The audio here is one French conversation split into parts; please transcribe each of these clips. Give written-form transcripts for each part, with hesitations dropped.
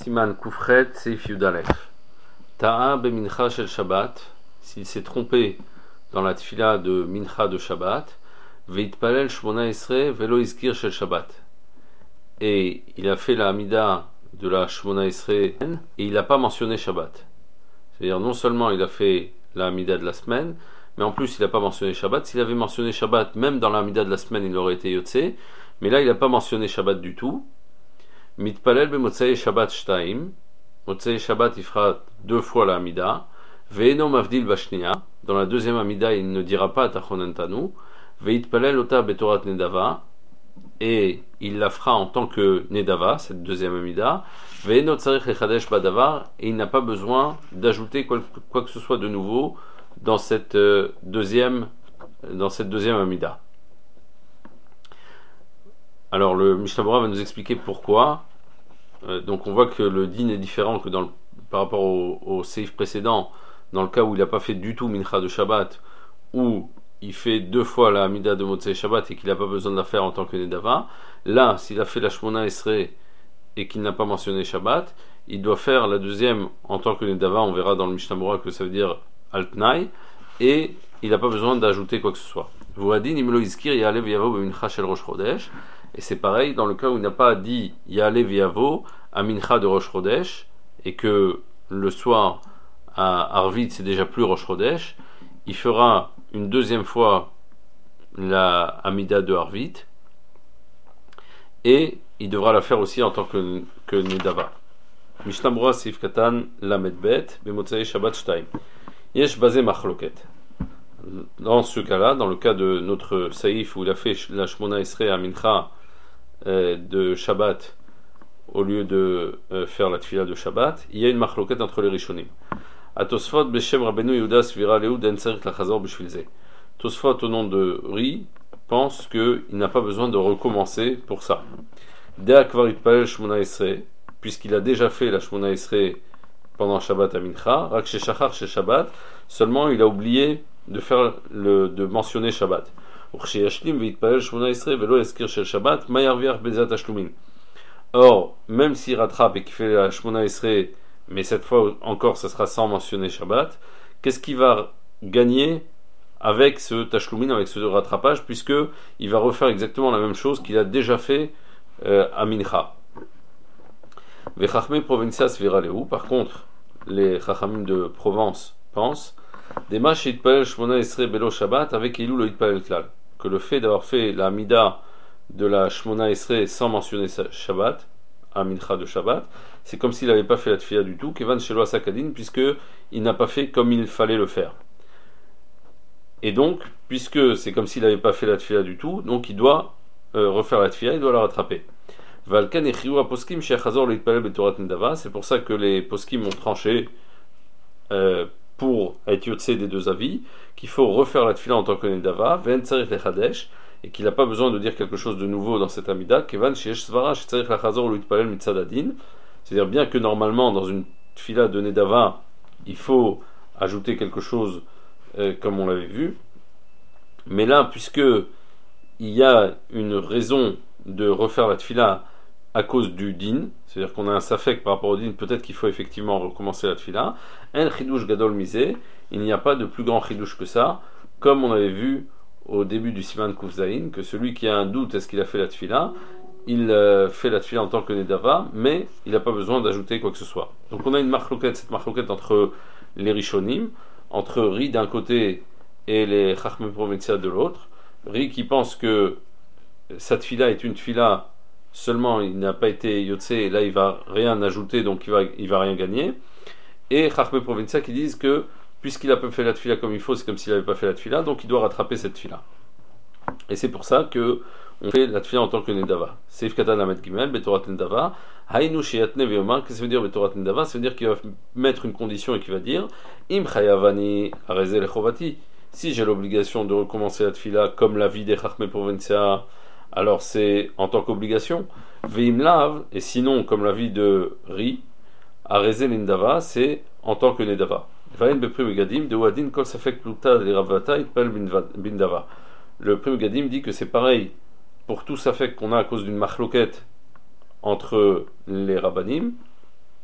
Siman Koufret Seif Yudalef. Ta'a Bemincha Shel Shabbat, s'il s'est trompé dans la tfila de Mincha de Shabbat, Veitpalel Shmona Esre Velo Iskir Shel Shabbat. Et il a fait la Hamida de la Shmona Esre et il n'a pas mentionné Shabbat. C'est-à-dire non seulement il a fait la Hamida de la semaine, mais en plus il n'a pas mentionné Shabbat. S'il avait mentionné Shabbat, même dans la Hamida de la semaine, il aurait été Yotze. Mais là il n'a pas mentionné Shabbat du tout. Mitpalel Bemotzei Shabbat Shtaim. Motzei Shabbat il fera deux fois la Hamida. Ve'eno Mavdil Bashnia. Dans la deuxième Hamida il ne dira pas Tachonentanu. Ve'itpalel Ota Betorat Nedava. Et il la fera en tant que Nedava, cette deuxième Hamida. Ve'eno Tzarich Lechadesh Badavar. Et il n'a pas besoin d'ajouter quoi que ce soit de nouveau dans cette deuxième Hamida. Alors le Mishnah Berurah va nous expliquer pourquoi. Donc on voit que le din est différent que par rapport au seif précédent, dans le cas où il n'a pas fait du tout Mincha de Shabbat, où il fait deux fois la Hamida de Motzei Shabbat et qu'il n'a pas besoin de la faire en tant que Nedava. Là, s'il a fait la Shmona Esre et qu'il n'a pas mentionné Shabbat, il doit faire la deuxième en tant que Nedava. On verra dans le Mishnah Berurah que ça veut dire Altnai, et il n'a pas besoin d'ajouter quoi que ce soit. Vouadin imlo iskir ya'alev yavo b'mincha shel Rosh Chodesh. Et c'est pareil dans le cas où il n'a pas dit Ya'alev Yavo à Mincha de Rosh Chodesh et que le soir à Arvit c'est déjà plus Rosh Chodesh, il fera une deuxième fois la Hamida de Arvit et il devra la faire aussi en tant que Nedava. Mishnah Berurah Seif Katan Lamed Bet Bemotzei Shabbat Shtaim. Yesh Bazé Machloket. Dans ce cas-là, dans le cas de notre Saïf où il a fait la Shmona Esre à Mincha de Shabbat au lieu de faire la tfila de Shabbat, il y a une machloket entre les Rishonim. A Tosfot Beshem Rabbeinu Yehuda Svira Leud En Tzarich Lachazor B'Shvilze. Tosfot au nom de Ri pense qu'il n'a pas besoin de recommencer pour ça. Dea Kvar Itpalel Shmona Esre, puisqu'il a déjà fait la Shmona Esre pendant Shabbat à Mincha, Rak Shechachar She Shabbat, seulement il a oublié de mentionner Shabbat. Or, même s'il rattrape et qu'il fait la Shmona Esre, mais cette fois encore, ça sera sans mentionner Shabbat, qu'est-ce qu'il va gagner avec ce Tashlumin, avec ce rattrapage, puisque il va refaire exactement la même chose qu'il a déjà fait à Mincha. Par contre, les Chachamim de Provence pensent Demash Itpalel Shmona Esre Belo Shabbat avec Elul lo Itpalel Klal, que le fait d'avoir fait la Hamida de la Shmona Esre sans mentionner Shabbat, à Mincha de Shabbat, c'est comme s'il n'avait pas fait la Tfila du tout, Kevan Shelo Asakadin, puisque il n'a pas fait comme il fallait le faire. Et donc, puisque c'est comme s'il n'avait pas fait la Tfila du tout, donc il doit refaire la Tfila, il doit la rattraper. Valkan et Chiyuv Poskim Shechazor lo Itpalel Betorat Nedava, c'est pour ça que les Poskim ont tranché pour être yotse des deux avis, qu'il faut refaire la tfila en tant que Nedava, Ve'en tzarich lechadesh, et qu'il n'a pas besoin de dire quelque chose de nouveau dans cette Hamida, Kevan sheyesh svara shetzarich lachazor lo yitpalel mitzad adin, c'est-à-dire bien que normalement dans une tfila de Nedava, il faut ajouter quelque chose comme on l'avait vu, mais là, puisque il y a une raison de refaire la tfila à cause du din, c'est-à-dire qu'on a un safek par rapport au din, peut-être qu'il faut effectivement recommencer la tfila. Un chidouche gadol misé, il n'y a pas de plus grand chidouche que ça, comme on avait vu au début du Siman Kuf Zayin, que celui qui a un doute est-ce qu'il a fait la tfila, il fait la tfila en tant que Nedava, mais il n'a pas besoin d'ajouter quoi que ce soit. Donc on a une marloquette, cette marloquette entre les Rishonim, entre Ri d'un côté et les Chachmei Provincia de l'autre. Ri qui pense que sa tfila est une tfila seulement il n'a pas été yotse et là il va rien ajouter donc il va rien gagner, et Chachmei Provincia qui disent que puisqu'il a pas fait la tfila comme il faut, c'est comme s'il n'avait pas fait la tfila, donc il doit rattraper cette tfila, et c'est pour ça que on fait la tfila en tant que Nedava. Seif Katan Lamed Gimel Betorat Nedava Hainu Sheyatne Ve'omar. Qu'est-ce que ça veut dire Betorat Nedava? Ça veut dire qu'il va mettre une condition et qu'il va dire Im Chayavani Areze Lechovati, si j'ai l'obligation de recommencer la tfila comme l'avis des Chachmei Provincia, alors c'est en tant qu'obligation. Veimlav, et sinon, comme l'avis de Ri, Areze Lindava, c'est en tant que Nedava. Vain Beprim Gadim, de Wadin Kol Safek Pluta de Ravata, Itpel Bindava. Le Prim Gadim dit que c'est pareil pour tout Safek qu'on a à cause d'une machloquette entre les Rabbanim,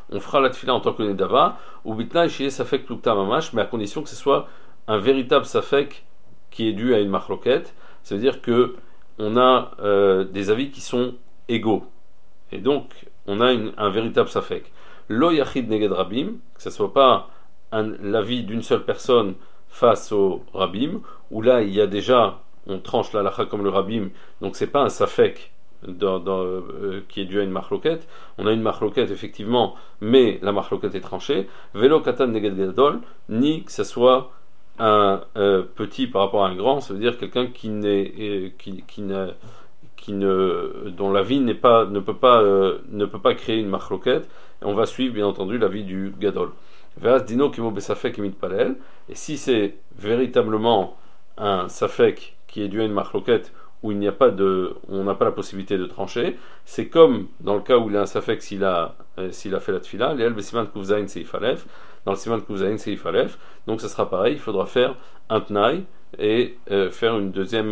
on fera la tfila en tant que nedava, ou bitna chez safek plukta mamash, mais à condition que ce soit un véritable safek qui est dû à une marloquette. Ça veut dire que on a des avis qui sont égaux. Et donc, on a un véritable safek. Lo yachid neged rabim, que ce ne soit pas l'avis d'une seule personne face au rabim, où là, il y a déjà, on tranche la lacha comme le rabim, donc c'est pas un safek qui est dû à une marloquette. On a une marloquette, effectivement, mais la marloquette est tranchée. Velo katan neged gadol, ni que ce soit un petit par rapport à un grand, ça veut dire quelqu'un dont la vie ne peut pas créer une marloquette, et on va suivre bien entendu la vie du gadol. Veras dino kimo besafek imit palel, et si c'est véritablement un safek qui est dû à une marloquette où on n'a pas la possibilité de trancher, c'est comme dans le cas où il a un safek s'il a fait la tfila, l'el besiman kuvzain seif alef, dans le siman kuvzain seif alef, donc ça sera pareil, il faudra faire un tnaï et faire une deuxième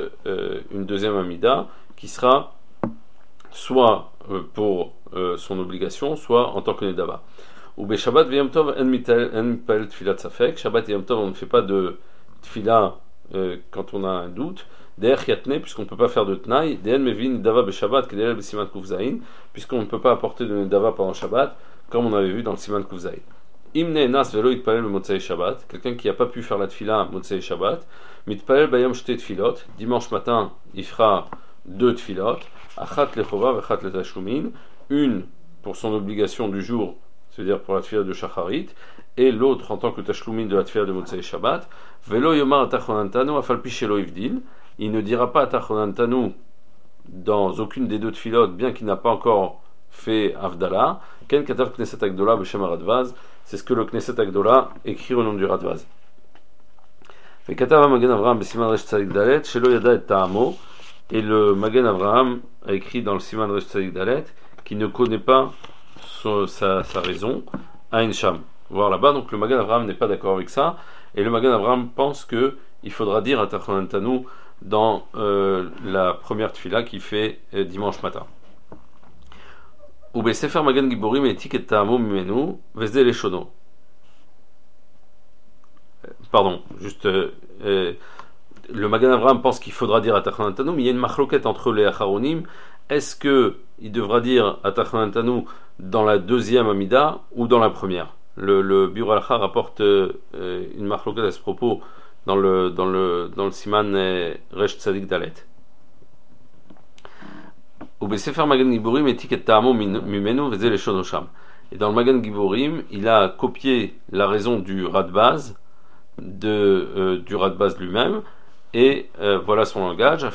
amida qui sera soit pour son obligation, soit en tant que nedava. Ou be Shabbat ve Yom Tov en mitpalel tfilat safek. Shabbat et Yom Tov on ne fait pas de tfila quand on a un doute. Derech yatne, puisqu'on ne peut pas faire de tnaï. Deen mevin nedava be Shabbat kedel be siman kufzaïn, puisqu'on ne peut pas apporter de nedava pendant Shabbat, comme on avait vu dans le siman kufzaïn. Imne nas velo itpalel be motzei Shabbat, quelqu'un qui n'a pas pu faire la tfila motzei Shabbat, mitpalel bayom shte tfilot, dimanche matin il fera 2 tfilot, achat lechova vachat letashlumin, une pour son obligation du jour, c'est-à-dire pour la tfila de shacharit, et l'autre en tant que tashlumin de la tfila de motzei Shabbat. Velo yomar atachonantanu afalpi shelo ivdil, il ne dira pas atachonantanu dans aucune des 2 tfilot, bien qu'il n'a pas encore fait Avdala. Ken katav Knesset Agdola b'shem Radvaz, c'est ce que le Knesset Agdola écrit au nom du Radvaz. Fait katav Magen Avraham b'siman resh tzadik dalet shelo yada et ta'amo, et le Magen Avraham a écrit dans le siman resh tzadik dalet qui ne connaît pas sa raison à Ensham. Voir là-bas, donc le Magen Avraham n'est pas d'accord avec ça, et le Magen Avraham pense que il faudra dire atachonantanu dans la première tfila qu'il fait dimanche matin. Ou Sefer Magen Giborim et Tiket Ta'amo Mimenu Vezde Leshono. Pardon, juste le Magen Avraham pense qu'il faudra dire Atachonantanu, mais il y a une machloket entre les Acharonim. Est-ce qu'il devra dire Atachonantanu dans la deuxième Amida ou dans la première? Le Biur Al-Kha rapporte une machloket à ce propos dans le Siman Resh Tzadik Dalet. Ou Sefer Magen Giborim et Tiket Ta'amo Mimenu Vezde Leshono Sham. Et dans le Magen Giborim, il a copié la raison du Radbaz, du Radbaz lui-même, et voilà son langage.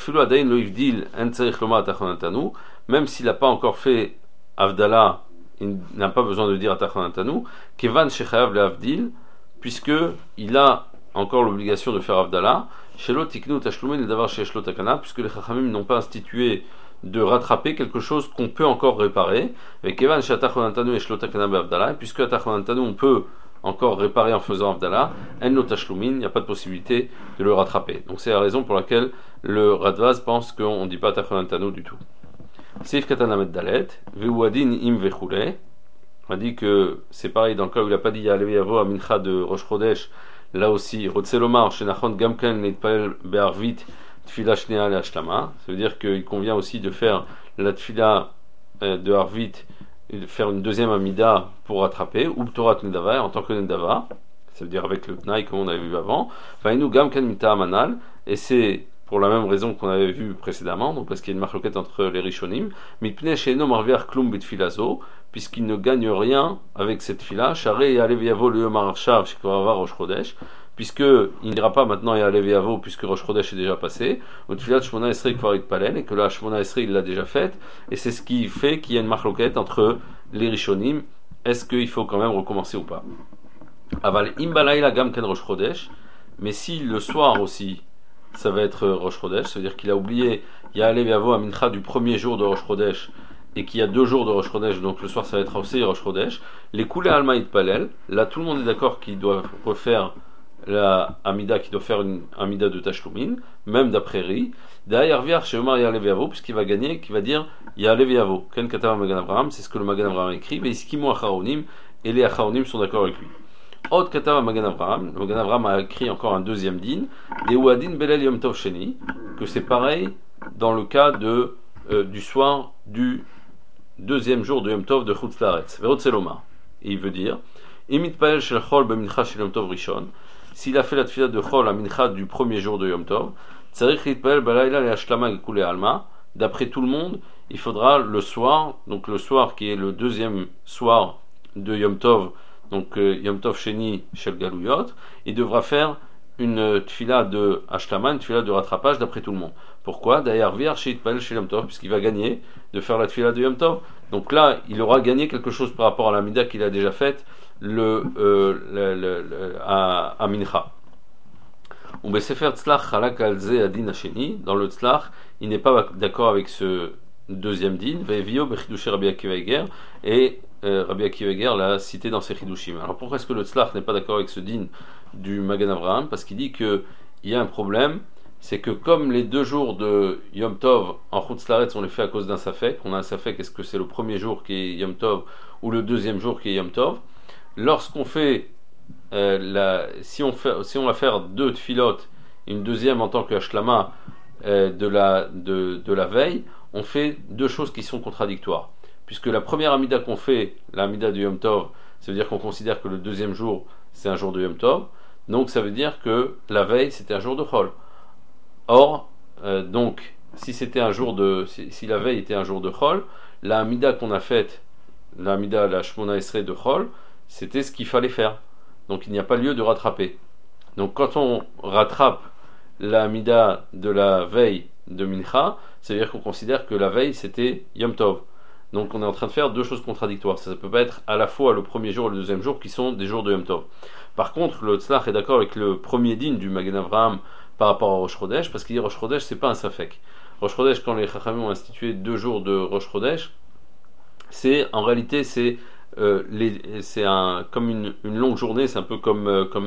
Même s'il n'a pas encore fait Avdala, il n'a pas besoin de dire Atachonantanu. Kevan Shechayav le Avdil, puisque il a encore l'obligation de faire Avdala. Shelo Tiknu Tashlumin Davar Sheshlo Takana, puisque les Chachamim n'ont pas institué de rattraper quelque chose qu'on peut encore réparer. Et Kevan Shatachonantanu Eshlo Takana Be'Avdala, puisque Atachonantanu on peut encore réparer en faisant Avdala, en no tashlumin, il n'y a pas de possibilité de le rattraper. Donc c'est la raison pour laquelle le Radvaz pense qu'on ne dit pas Tachonantanu du tout. Seif Katanamet Dalet, Veuadin im Vechule, on a dit que c'est pareil dans le cas où il n'a pas dit Yalev Yavo à Mincha de Rosh Chodesh, là aussi, Rotselomar, Shenachon Gamken Neitpael Be'arvit, Tfila Shnea Le Hashlama, ça veut dire qu'il convient aussi de faire la Tfila de Arvit, de faire une deuxième amida pour rattraper, ou Torah Nedava en tant que Nedava, ça veut dire avec le Tnaï comme on avait vu avant, Vainu Gamken Mita Amanal, et c'est pour la même raison qu'on avait vu précédemment, donc parce qu'il y a une marloquette entre les Rishonim, Mitpne Sheino Marviar Klum Bitfilazo, puisqu'il ne gagne rien avec cette fila, Charé et Alev Yavo le Yomar Arshav, Shekvarava Rosh Chodesh, puisqu'il n'ira pas maintenant et Alev Yavo, puisque Rosh Chodesh est déjà passé, ou Tfilat Shmona Esrei Kvarit Palen, et que là Shmona Esrei il l'a déjà faite, et c'est ce qui fait qu'il y a une marloquette entre les Rishonim, est-ce qu'il faut quand même recommencer ou pas? Aval Imbalaïla Gamken Rosh Chodesh, mais si le soir aussi, ça va être Rosh Chodesh, c'est-à-dire qu'il a oublié Ya'alev Yavo à Mincha du premier jour de Rosh Chodesh, et qu'il y a 2 jours de Rosh Chodesh, donc le soir ça va être aussi Rosh Chodesh, les Koulé Alma Itpalel, là tout le monde est d'accord qu'ils doivent refaire la Amida qui doit faire une Amida de Tashlumin, même d'après Ri, D'ailleurs, chez Omar Ya'alev Yavo, puisqu'il va gagner, qui va dire Ya'alev Yavo. Ken Katav Magan Avraham, c'est ce que le Magan Avraham écrit, mais Iskimu Acharonim, et les Acharonim sont d'accord avec lui. Od Katav Magan Avraham, le Magan Avraham a écrit encore un deuxième din, des Ouadin Belel Yom Tov Sheni, que c'est pareil dans le cas du soir du deuxième jour de Yom Tov de Chutz Laaretz. Verot Seloma. Et il veut dire Imit Pael Shel Chol Bemincha Shel Yom Tov Rishon, s'il a fait la tefila de Chol à Mincha du premier jour de Yom Tov, d'après tout le monde, il faudra le soir, donc le soir qui est le deuxième soir de Yom Tov, donc Yom Tov Sheni Shel Galuyot, il devra faire une tefila de Hashlama, une tefila de rattrapage d'après tout le monde. Pourquoi? D'ailleurs, chez Yom Tov, puisqu'il va gagner de faire la tefila de Yom Tov. Donc là, il aura gagné quelque chose par rapport à la Mida qu'il a déjà faite à Mincha. Dans le Tzlach, il n'est pas d'accord avec ce deuxième din, et Rabbi Akiva Eger l'a cité dans ses Chidushim. Alors pourquoi est-ce que le Tzlach n'est pas d'accord avec ce din du Magan Avraham? Parce qu'il dit qu'il y a un problème, c'est que comme les 2 jours de Yom Tov en Chutz Laaretz on les fait à cause d'un Safek, on a un Safek, est-ce que c'est le premier jour qui est Yom Tov ou le deuxième jour qui est Yom Tov? Lorsqu'on fait si on va faire 2 tfilotes, une deuxième en tant que Hashlama de la veille, on fait 2 choses qui sont contradictoires. Puisque la première Amida qu'on fait, la Amida de Yom Tov, ça veut dire qu'on considère que le deuxième jour c'est un jour de Yom Tov, donc ça veut dire que la veille c'était un jour de Chol. Or, donc, si la veille était un jour de Chol, la Amida qu'on a faite, la Amida, la Shmona Esrei de Chol, c'était ce qu'il fallait faire. Donc il n'y a pas lieu de rattraper. Donc quand on rattrape la Amida de la veille de Mincha, ça veut dire qu'on considère que la veille c'était Yom Tov. Donc on est en train de faire 2 choses contradictoires. Ça ne peut pas être à la fois le premier jour et le deuxième jour qui sont des jours de Yom Tov. Par contre, le Tzlach est d'accord avec le premier din du Magen Avraham par rapport à Rosh Chodesh, parce qu'il dit Rosh Chodesh c'est pas un Safek. Rosh Chodesh, quand les Chachamim ont institué 2 jours de Rosh Chodesh, en réalité c'est comme une longue journée, c'est un peu comme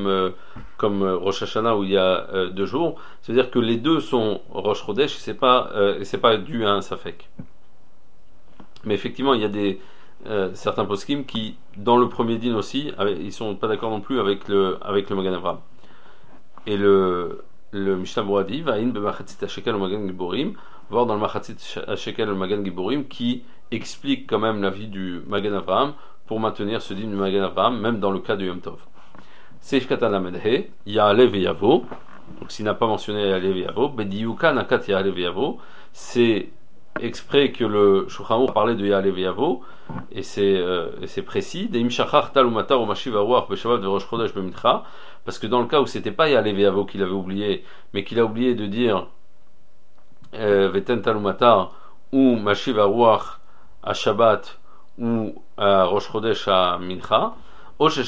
Rosh Hashanah où il y a 2 jours. C'est-à-dire que les 2 sont Rosh Chodesh et c'est pas dû à un Safek. Mais effectivement, il y a certains poskim qui, dans le premier din aussi, ils sont pas d'accord non plus avec le Magan Avraham. Et le Mishnah Berurah dit Va'in b'machatzit hashekel Magan Giborim, voir dans le machatzit hashekel Magan Giborim qui explique quand même la vie du Magan Avraham pour maintenir ce din du Magan Avraham, même dans le cas de Yom Tov. Seif katan lamedhe, Ya'alev Yavo, donc s'il n'a pas mentionné Ya'alev Yavo, Bediyuka nakat Ya'alev Yavo, c'est exprès que le Shulchan Aruch parlait de Ya'alev Yavo, et c'est précis, Deim shachach tal umatar ou mashiv aruach beshavat verosh chodesh bemincha, parce que dans le cas où c'était pas Ya'alev Yavo qu'il avait oublié, mais qu'il a oublié de dire Veten tal umatar ou mashiv aruach à Shabbat ou à Rosh Chodesh à Mincha, ou qu'il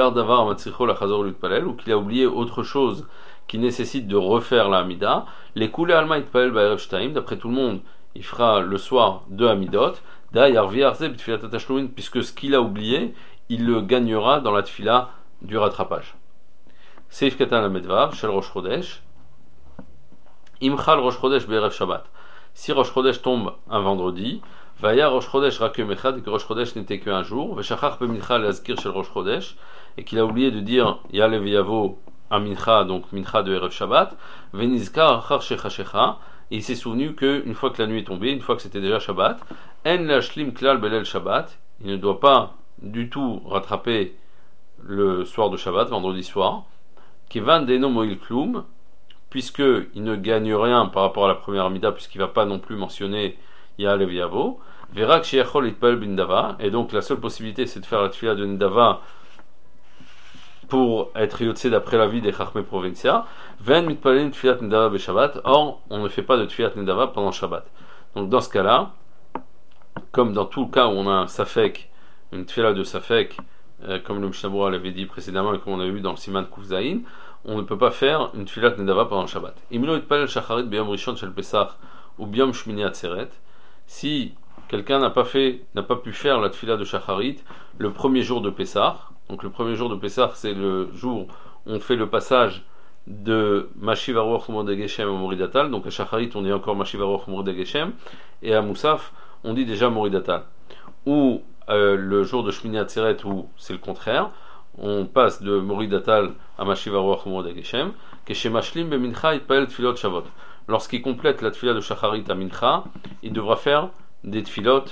a oublié autre chose qui nécessite de refaire la Amida, les Koulé Alma Itpael Ba'erev Shtaim, d'après tout le monde, il fera le soir 2 Amidot, puisque ce qu'il a oublié, il le gagnera dans la tefila du rattrapage. Seif Katan Lamedvav, Shel Rosh Chodesh, Imchal Rosh Chodesh Ba'erev Shabbat. Si Rosh Chodesh tombe un vendredi, Vaya Rosh Chodesh Rakem Echad, et que Rosh Chodesh n'était qu'un jour, Veshachach Bemincha Lazkir Shel Rosh Chodesh, et qu'il a oublié de dire Ya'alev Yavo à Mincha, donc Mincha de Erev Shabbat, Venizkar Achar Shecha, et il s'est souvenu qu'une fois que la nuit est tombée, une fois que c'était déjà Shabbat, En Lashlim Klal Belel Shabbat, il ne doit pas du tout rattraper le soir de Shabbat, vendredi soir, Kevan Deno Moil Klum, puisqu'il ne gagne rien par rapport à la première Amida, puisqu'il ne va pas non plus mentionner Ya'alev Yavo, Verak Sheyachol Itpael Bindava, et donc la seule possibilité c'est de faire la tefila de Ndava pour être yotzé d'après l'avis des Chachmei Provincia. Ven mitpalin tfilat Ndava beShabbat, or on ne fait pas de tfilat Ndava pendant Shabbat. Donc dans ce cas-là, comme dans tout le cas où on a un Safek, une tefila de Safek, comme le Mishnah Berurah l'avait dit précédemment et comme on a vu dans le Siman Kufzaïn, on ne peut pas faire une tfilat Ndava pendant Shabbat. Imlo itpalel shacharit b'yom rishon shel Pesach ou b'yom shmini atzeret. Si quelqu'un n'a pas pu faire la tefila de Shacharit le premier jour de Pessah, donc le premier jour de Pessah c'est le jour on fait le passage de Mashiv Aruach Umod Geshem à Moridatal, donc à Shacharit on dit encore Mashiv Aruach Umod Geshem, et à Moussaf on dit déjà Moridatal. Ou le jour de Shmini Atzeret où c'est le contraire, on passe de Moridatal à Mashiv Aruach Umod Geshem, Keshemashlim be Mincha Yitpael Tfilot Shavot. Lorsqu'il complète la tfila de Shacharit à Mincha, il devra faire des tfilot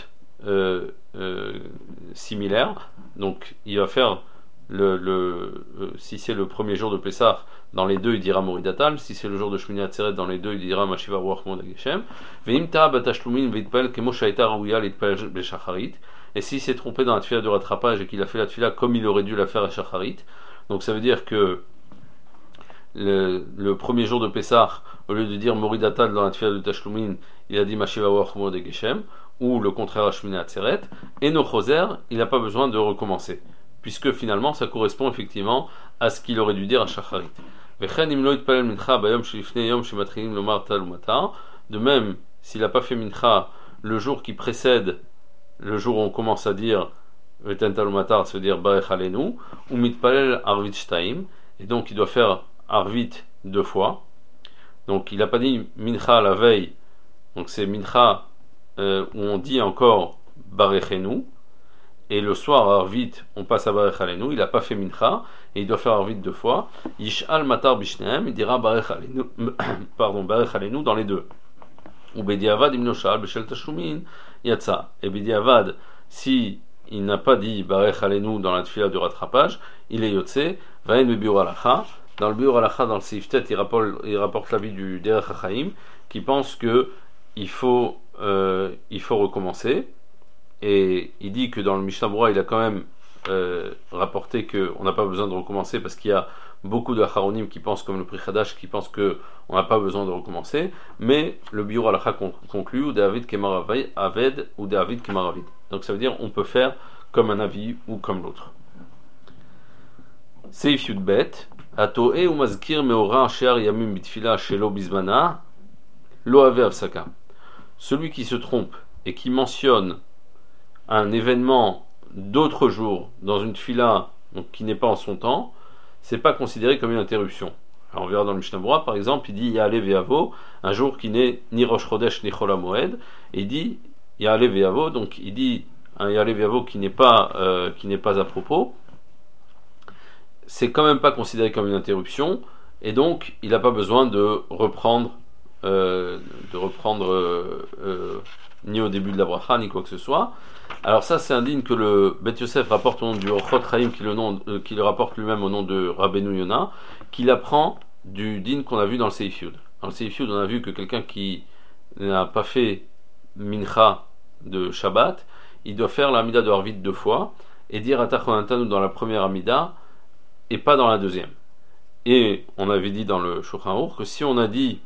similaires. Donc il va faire si c'est le premier jour de Pessah, dans les deux il dira Moridatal. Si c'est le jour de Shmini Atzeret, dans les deux il dira Mashiv Aruach Umod Geshem. Ve'im ta'a batashlumin ve'itpael kemo shayta raouya l'itpael beShacharit. Et s'il s'est trompé dans la tfila de rattrapage et qu'il a fait la tfila comme il aurait dû la faire à Shacharit, donc ça veut dire que le premier jour de Pessah, au lieu de dire Moridatal dans la tfila de Tashlumin, il a dit Mashiv Aruach Umod Geshem, ou le contraire à Shmini Atzeret, et no choser, il n'a pas besoin de recommencer, puisque finalement ça correspond effectivement à ce qu'il aurait dû dire à Shacharit. De même, s'il n'a pas fait Mincha le jour qui précède le jour où on commence à dire Veten Talumatar, ça veut dire Barech Alenu, ou Mitpalel Arvit Shtaim, et donc il doit faire Arvit 2 fois. Donc il n'a pas dit Mincha la veille, donc c'est Mincha où on dit encore Barechenu, et le soir Arvit on passe à Barech Alenu, il n'a pas fait Mincha, et il doit faire Arvit 2 fois. Yish'al Matar Bishneem, il dira Barech Alenu, Barech Alenu dans les deux. Ou Bediavad Imnoshal Beshel Tashlumin Yatsa. Et Bediavad, si il n'a pas dit Barech Alenu dans la tfila du rattrapage, il est Yotse, Vaen Bebiur Alacha. Dans le Biur Alacha, dans le Seif Tet, il rapporte l'avis du Derech HaChaim, qui pense que il faut recommencer. Et il dit que dans le Mishnah Berurah, il a quand même rapporté qu'on n'a pas besoin de recommencer parce qu'il y a beaucoup de Acharonim qui pensent comme le Pri Chadash qui pensent qu'on n'a pas besoin de recommencer, mais le Biur Alacha conclut ou David Kemar Aved ou David Kemar Avid. Donc ça veut dire on peut faire comme un avis ou comme l'autre. Seif Yudbet Atoe ou Mazkir Meora Shear Yamim Bitfila Shelo Bizmana Lo Ave Avsaka. Celui qui se trompe et qui mentionne un événement d'autre jour dans une tfila donc qui n'est pas en son temps, c'est pas considéré comme une interruption. Alors on verra dans le Mishnah Berurah par exemple, il dit Ya'ale Ve'avo, un jour qui n'est ni Rosh Chodesh ni Chol HaMoed, et il dit Ya'ale Ve'avo, donc il dit un Ya'ale Ve'avo qui n'est pas à propos, c'est quand même pas considéré comme une interruption, et donc il n'a pas besoin de reprendre ni au début de la bracha ni quoi que ce soit. Alors ça c'est indigne que le Bet Yosef rapporte au nom du Orchot Chaim qui le rapporte lui-même au nom de Rabbeinu Yona, qu'il apprend du din qu'on a vu dans le Seif Yud. Dans le Seif Yud on a vu que quelqu'un qui n'a pas fait Mincha de Shabbat, il doit faire l'Amida de Harvit 2 fois et dire Atachonantanu dans la première Amida et pas dans la deuxième. Et on avait dit dans le Shulchan Aruch que si on a dit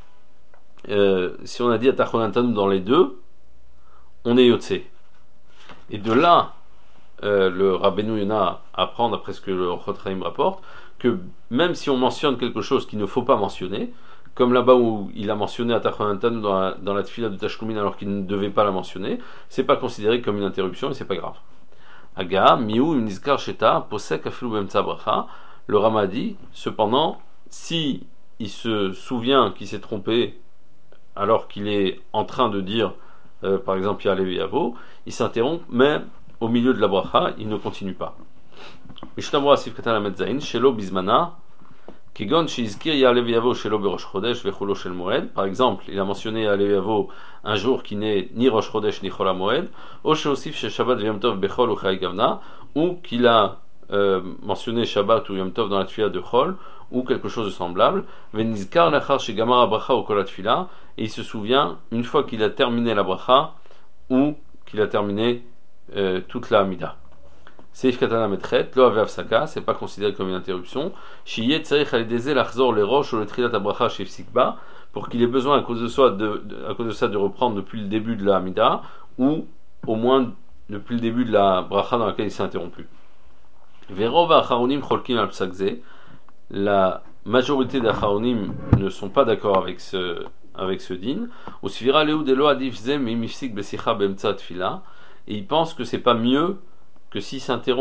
Atachonantanu dans les deux, on est Yotse. Et de là, le Rabbeinu Yona apprend, d'après ce que le Orchot Chaim rapporte, que même si on mentionne quelque chose qu'il ne faut pas mentionner, comme là-bas où il a mentionné Atachonantanu dans la tfila de Tashlumin alors qu'il ne devait pas la mentionner, c'est pas considéré comme une interruption et c'est pas grave. Aga, miou, nizkar sheta, posek afilu bemtsa bracha. Le Rama dit, cependant, si il se souvient qu'il s'est trompé alors qu'il est en train de dire par exemple Ya'ale Ve'avo, il s'interrompt, mais au milieu de la bracha, il ne continue pas. Mishnah Berurah Sif Katan Lamed Zayin, Shelo Bizmana, Kegon Shizkir Ya'ale Ve'avo Shelo Berosh Chodesh Vechulo Shel Moed. Par exemple, il a mentionné Ya'ale Ve'avo un jour qui n'est ni Rosh Chodesh ni Chol HaMoed, O Sheosif Shel Shabbat Ve'yom Tov Bechol ou Chai Gavna, ou qu'il a mentionné Shabbat ou Yom Tov dans la tfila de Chol, ou quelque chose de semblable. Venizkar Lachar Shegamar Bracha ou Kol HaTfila, et il se souvient une fois qu'il a terminé la bracha ou qu'il a terminé toute la Amida. Seif Katana Metret, Lo Ave Avsaka, c'est pas considéré comme une interruption. Shiyet Tzarich Alideze Lachzor le Rosh ou le Trilat Abracha Shef Sikba, pour qu'il ait besoin à cause de ça de reprendre depuis le début de la Amida, ou au moins depuis le début de la bracha dans laquelle il s'est interrompu. Verov Acharonim Cholkin al Psakze, la majorité d'Acharonim ne sont pas d'accord avec ce din. Au suivra Léou Delo Adif Zem Mimifsik Besicha Bemtsa Tfila, et ils pensent que c'est pas mieux que s'il s'interrompt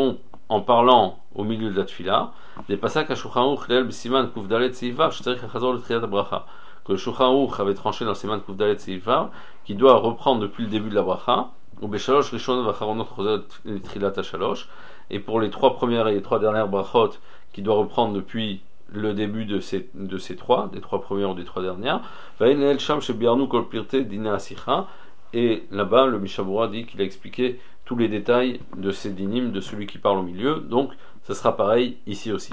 en parlant au milieu de la tfila, des passages à Shulchan Aruch Leil B'Siman Kuf Dalet Seivav, Shetzarich Lachazor L'Triyat Bracha, que le Shulchan Aruch avait tranché dans Siman Kuf Dalet Seivav, qui doit reprendre depuis le début de la bracha, ou Beshalosh Rishon Vacharonot Choser L'Trilat HaShalosh, et pour les 3 premières et les 3 dernières brachot, qui doit reprendre depuis le début de ces 3, des 3 premières ou des 3 dernières, Vaïnel Sham Shebiarnu Kol Pirte Dina Asicha, et là-bas le Mishabura dit qu'il a expliqué tous les détails de ces dynimes, de celui qui parle au milieu, donc ça sera pareil ici aussi.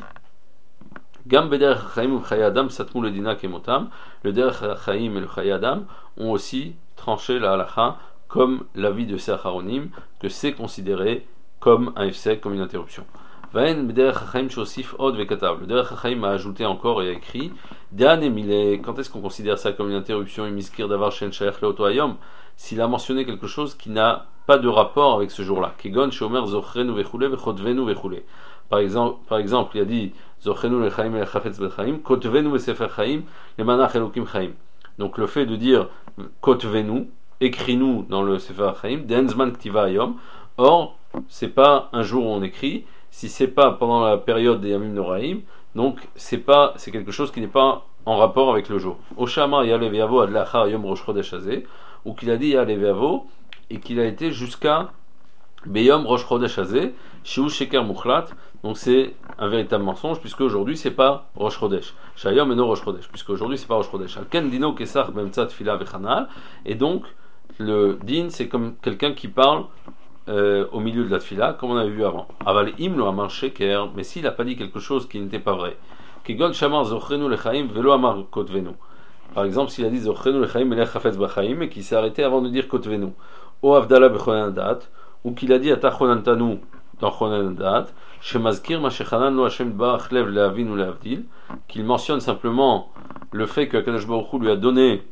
Gam Bederech HaChaim ou Chaye Adam Satmou le Dina Kemotam, le Derech HaChaim et le Chaye Adam ont aussi tranché la halacha comme l'avis de ces Acharonim, que c'est considéré comme un ifsek, comme une interruption. Vaen Bederech HaChaim Shosif Od Vekatav, le Derech HaChaim a ajouté encore et a écrit Dan Emile, quand est-ce qu'on considère ça comme une interruption, Imiskir Davar Shen Shaech Leoto Hayom, s'il a mentionné quelque chose qui n'a pas de rapport avec ce jour-là. Kegon Shomer Zochrenu Vechule Vechotvenu Vechule. Par exemple, il a dit Zochrenu Lechaim et Chafetz Bechaim, Kotvenu Vesefer Chaim, le Manach Elokim Chaim. Donc le fait de dire Kotvenu, écris-nous dans le Sefer Chaim, Denzman Ktiva Hayom. Or, c'est pas un jour où on écrit, si c'est pas pendant la période des Yamim Noraim, donc c'est quelque chose qui n'est pas en rapport avec le jour. Oshama Yalev Yavo Adlachar Yom Rosh Chodesh Hazeh, ou qu'il a dit Yalev Yavo, et qu'il a été jusqu'à Beyom Rosh Chodesh Hazeh, Shiu Sheker Mukhlat, donc c'est un véritable mensonge, puisque aujourd'hui c'est pas Rosh Chodesh. Shayom Eno Rosh Chodesh, puisque aujourd'hui c'est pas Rosh Chodesh. Alken Dino Kesach Bemtzat Fila Vechanal, et donc le din c'est comme quelqu'un qui parle au milieu de la tfila, comme on avait vu avant. Aval im lo amar sheker, mais s'il n'a pas dit quelque chose qui n'était pas vrai. Kegon shamar zochrenu lechaim velo amar kotvenu. Par exemple, s'il a dit zochrenu lechaim melech chafetz bachaim, et qu'il s'est arrêté avant de dire kotvenu. O avdala bechonanadat, ou qu'il a dit atachonantanu dans chonanadat, shemazkir ma shechanan lo Hashem barach lev leavin ou leavdil, qu'il mentionne simplement le fait que Kadosh Baruch Hu lui a donné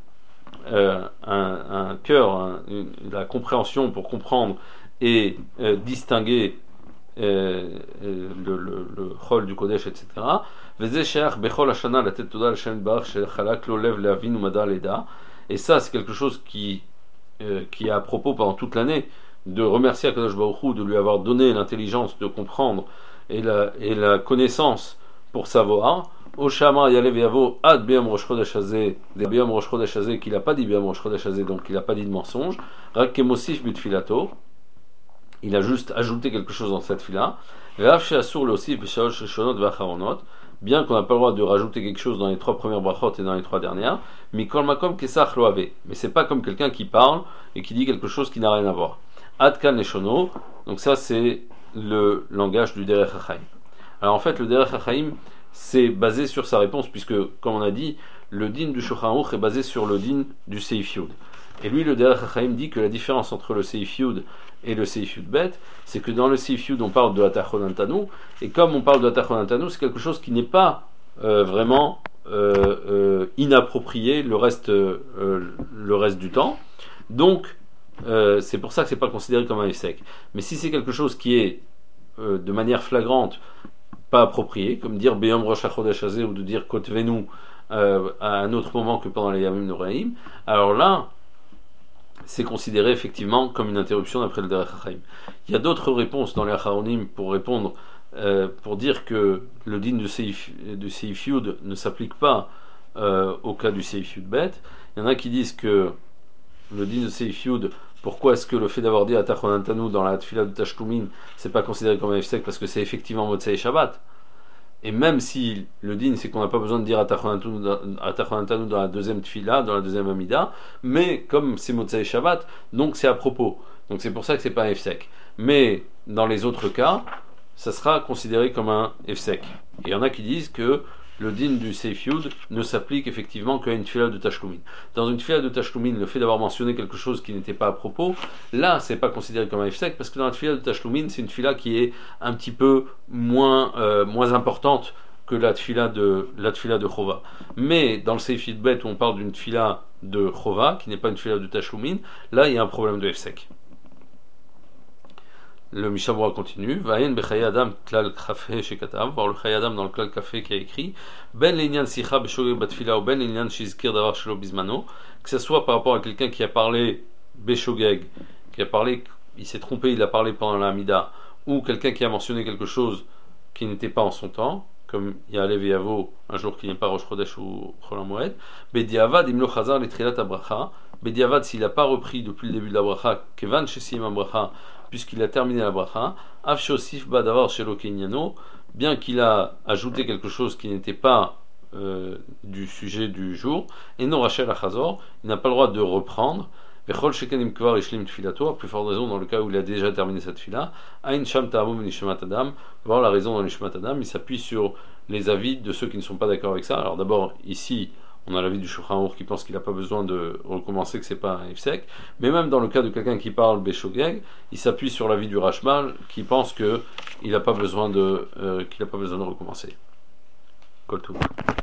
un cœur, la compréhension pour comprendre et distinguer le chol du Kodesh, etc. Et ça, c'est quelque chose qui est à propos pendant toute l'année, de remercier Akadosh Baruch Hu de lui avoir donné l'intelligence de comprendre et la connaissance pour savoir. Oshama Yalev Yavo Ad Beyom Rosh Chodesh Hazeh, Beyom Rosh Chodesh Hazeh, qu'il n'a pas dit Beyom Rosh Chodesh Hazeh, donc il n'a pas dit de mensonge. Rak Kemosif Bitfilato, il a juste ajouté quelque chose dans cette fila. Ve'av she'asur leosif b'shalosh rishonot ve'acharonot, bien qu'on n'a pas le droit de rajouter quelque chose dans les 3 premières brachot et dans les 3 dernières. Mikol makom kesach lo ave, mais c'est pas comme quelqu'un qui parle et qui dit quelque chose qui n'a rien à voir. Ad kan leshono, donc ça c'est le langage du Derech HaChaim. Alors en fait le Derech HaChaim c'est basé sur sa réponse, puisque comme on a dit, le din du Shulchan Aruch est basé sur le din du Seif Yud. Et lui, le Derech HaChaim dit que la différence entre le Seif Yud et le Seif Yud Bet, c'est que dans le Seif Yud on parle de Atachonantanu, et comme on parle de Atachonantanu, c'est quelque chose qui n'est pas vraiment inapproprié le reste du temps. Donc c'est pour ça que c'est pas considéré comme un ifsek. Mais si c'est quelque chose qui est de manière flagrante pas approprié, comme dire Beyom Rosh HaChodesh Hazeh ou de dire Kotvenu à un autre moment que pendant les Yamim Noraim, alors là c'est considéré effectivement comme une interruption d'après le Derech HaChaim. Il y a d'autres réponses dans les Acharonim pour répondre, pour dire que le din du Seif Yud ne s'applique pas au cas du Seif Yud Bet. Il y en a qui disent que le din de Seif Yud, pourquoi est-ce que le fait d'avoir dit Atachonantanu dans la Tfila de Tashlumin, c'est pas considéré comme un ifsek, parce que c'est effectivement Motzei Shabbat. Et même si le din c'est qu'on n'a pas besoin de dire Atachonantanu dans la deuxième Tfila, dans la deuxième Amida, mais comme c'est Motzei Shabbat, donc c'est à propos. Donc c'est pour ça que c'est pas un ifsek. Mais dans les autres cas, ça sera considéré comme un ifsek. Et il y en a qui disent que le din du Seif Yud ne s'applique effectivement qu'à une tfila de Tashlumin. Dans une tfila de Tashlumin, le fait d'avoir mentionné quelque chose qui n'était pas à propos, là, c'est pas considéré comme un ifsek, parce que dans la tfila de Tashlumin, c'est une tfila qui est un petit peu moins importante que la tfila de Chova. Mais dans le Seif Yud Bet, où on parle d'une tfila de Chova, qui n'est pas une tfila de Tashlumin, là, il y a un problème de ifsek. Le Mishabura continue. Vayen bechaye adam klal kafé shekatav, voir le chaye adam dans le klal kafé qui a écrit ben l'inyan sicha beshogeg batfila ou ben l'inyan shizkir davar shelo bizmano, que ce soit par rapport à quelqu'un qui a parlé beshogeg, qui a parlé, il s'est trompé, il a parlé pendant la Hamida, ou quelqu'un qui a mentionné quelque chose qui n'était pas en son temps, comme il y a Alev et Yavo, un jour qui n'est pas Rosh Chodesh ou Chol HaMoed, Bediavad imlo chazar letrilat abracha, Bediavad s'il n'a pas repris depuis le début de la bracha, Kevan shesim abracha, puisqu'il a terminé la bracha, Av shosif badavar shelo kenyano, bien qu'il a ajouté quelque chose qui n'était pas du sujet du jour, et non Rachel Achazor, il n'a pas le droit de reprendre. Vechol shekanim kvar ishlim tfilato, à plus forte raison dans le cas où il a déjà terminé cette fila. Ain sham ta'amum nishmat adam, voir la raison dans nishmat adam, il s'appuie sur les avis de ceux qui ne sont pas d'accord avec ça. Alors d'abord, ici, on a l'avis du Shulchan Aruch qui pense qu'il n'a pas besoin de recommencer, que c'est pas un ifsek, mais même dans le cas de quelqu'un qui parle Beshogeg, il s'appuie sur l'avis du Rashmal qui pense qu'il n'a pas besoin de recommencer. Kol tov.